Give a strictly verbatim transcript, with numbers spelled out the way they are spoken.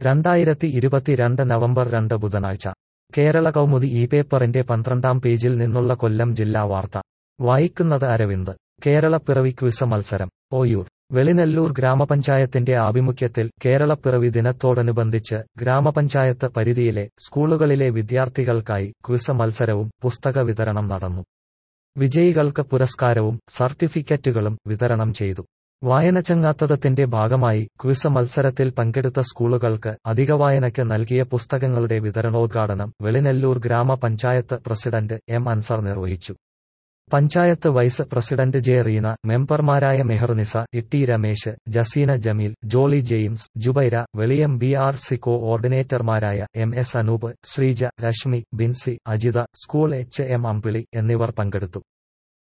രണ്ടായിരത്തി ഇരുപത്തിരണ്ട് നവംബർ രണ്ട് ബുധനാഴ്ച കേരള കൗമുദി ഈ പേപ്പറിന്റെ പന്ത്രണ്ടാം പേജിൽ നിന്നുള്ള കൊല്ലം ജില്ലാ വാർത്ത വായിക്കുന്നത് അരവിന്ദ്. കേരളപ്പിറവി ക്വിസ് മത്സരം ഓയൂർ. വെളിനെല്ലൂർ ഗ്രാമപഞ്ചായത്തിന്റെ ആഭിമുഖ്യത്തിൽ കേരളപ്പിറവി ദിനത്തോടനുബന്ധിച്ച് ഗ്രാമപഞ്ചായത്ത് പരിധിയിലെ സ്കൂളുകളിലെ വിദ്യാർത്ഥികൾക്കായി ക്വിസ് മത്സരവും പുസ്തക വിതരണം നടന്നു. വിജയികൾക്ക് പുരസ്കാരവും സർട്ടിഫിക്കറ്റുകളും വിതരണം ചെയ്തു. വായനച്ചങ്ങാത്തത്തിന്റെ ഭാഗമായി ക്വിസ് മത്സരത്തിൽ പങ്കെടുത്ത സ്കൂളുകൾക്ക് അധികവായനയ്ക്ക് നൽകിയ പുസ്തകങ്ങളുടെ വിതരണോദ്ഘാടനം വെളിനെല്ലൂർ ഗ്രാമപഞ്ചായത്ത് പ്രസിഡന്റ് എം അൻസർ നിർവഹിച്ചു. Panchayat vice president J Reena, മെമ്പർമാരായ Meharnisa, Itti Ramesh, Jaseena Jameel, Jolly James, Jubaira, Veliyam B R C കോഓർഡിനേറ്റർമാരായ M S Anoop, Sreeja, Rashmi, Binsi, Ajitha, school H M Ambili എന്നിവർ പങ്കെടുത്തു.